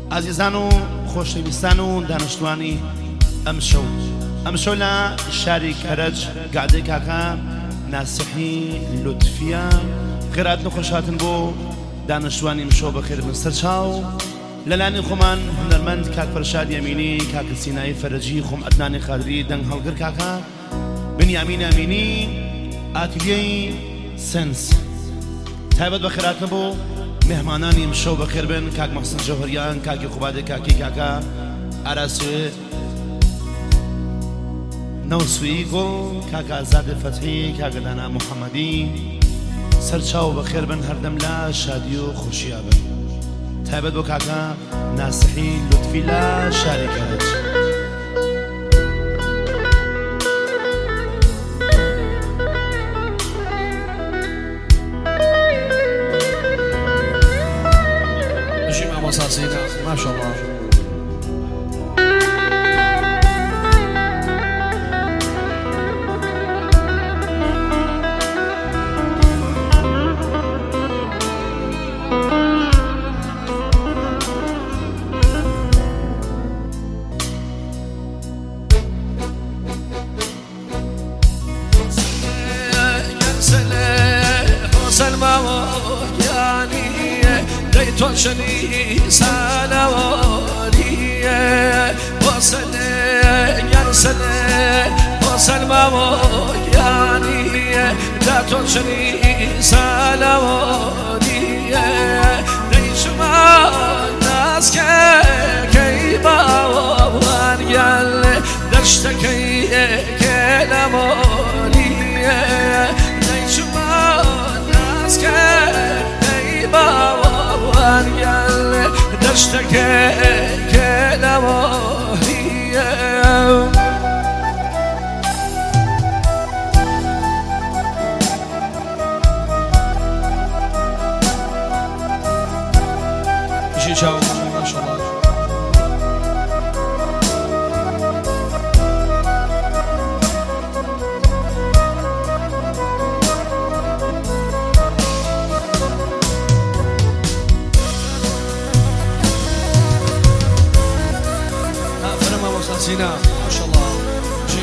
عزیزان و خۆشەویستان و دانیشتوانی ئەمشەو لە شاری کەرەج گادەی کاکە ناسحی لوتفیە خێرات نەخۆشاتن بۆ دانیشتوانی مشۆ بەخێر بن سەرچاو لەلانی خۆمان هونەرمەند کاک فەرشاد یەمینی کاک سینای فەرەجی خۆم ئەدنانی خادری دەنگ هەڵگر کاکە بنیامین ئەمینی ئاتیلیەی سنس تایبەت بەخێراتن بۆ مهمانانی مشۆ بەخێر بن کاک مەحسن جەوهەریان کاکی خوبادە کاکی کاکە ئاراسوێ نەوسوی گۆڵ کاکە ئازادە فەتحی کاکە دانا محەممەدی سەرچاو بەخێر بن هەردەم لە شادی و خۆشییا بن تایبەت بۆ کاکە ناسحی لوتفی لە شاری کەرەج ما شاء الله توشني سالوالي وصل يرسل وصل ما يعني لا توشني سالوالي ليش ما الناس كيبا وانيال دشتكي كلامولي ليش ما الناس كيبا وانيال دشتكي كلامولي شاو ما شاء الله فرما وصلنا ما شاء الله جي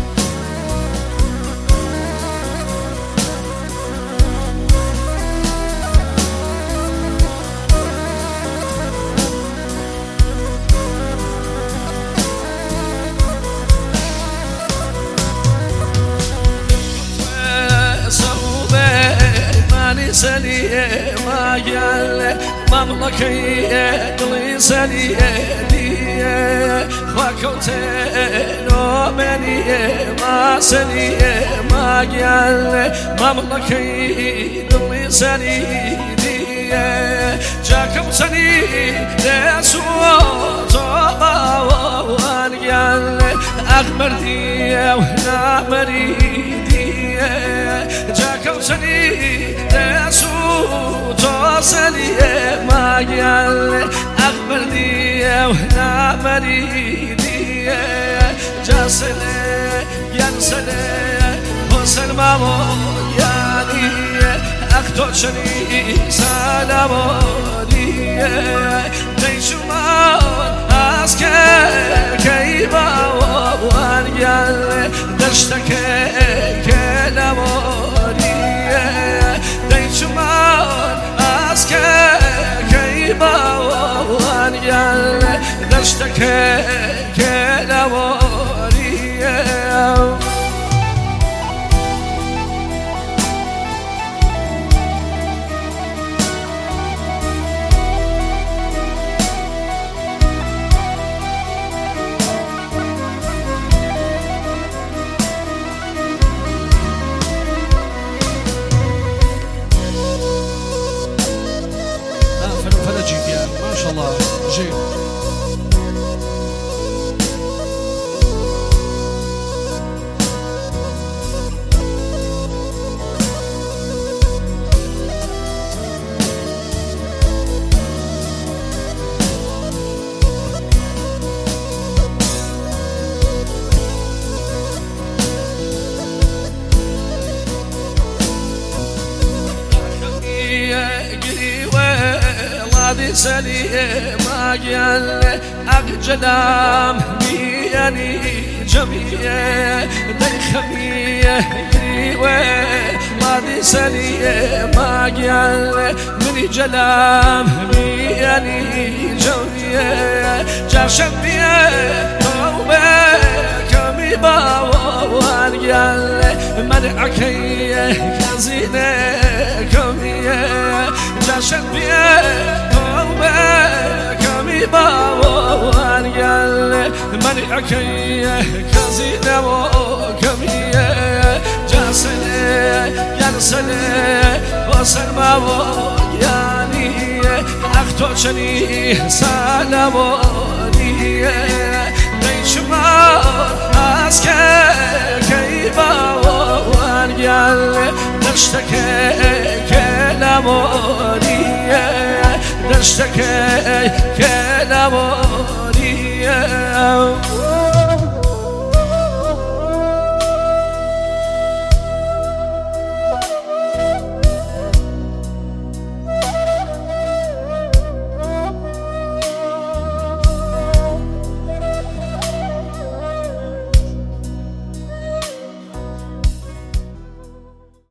سلي ما قال مملكي قلي سلي دي وكوتين ومني ما سلي ما قال مملكي قلي سلي دي جاكم سلي لسوط وان قال أغمر دي وهنا مريدي جاكم سلي توصلي ما قال أغمر دي وهنا مريدي جاسلي ينسلي وصل مامو يعني أكتوشني سلاموني ليش ما أسكر كيبا وان قال دشتكي كلاموني شمال أسكر كيبا وانيال دشتكي كلاموري ما شاء الله جي مادي سليم أجيال أجلام مياني جميع ديخمية ريوة مادي سليم أجيال مني جلام مياني جميع جاشم بيه توبة كمي باوان يال منعكي كزينة كمية جاشم بيه توبة كمي باوان يال منعكي كزينة وكمية جاسنة يرسنة وسلمى يعني أختوشني سلاموني شمار اسکه کی باور گل دشته که نمونیه دشته که نمونیه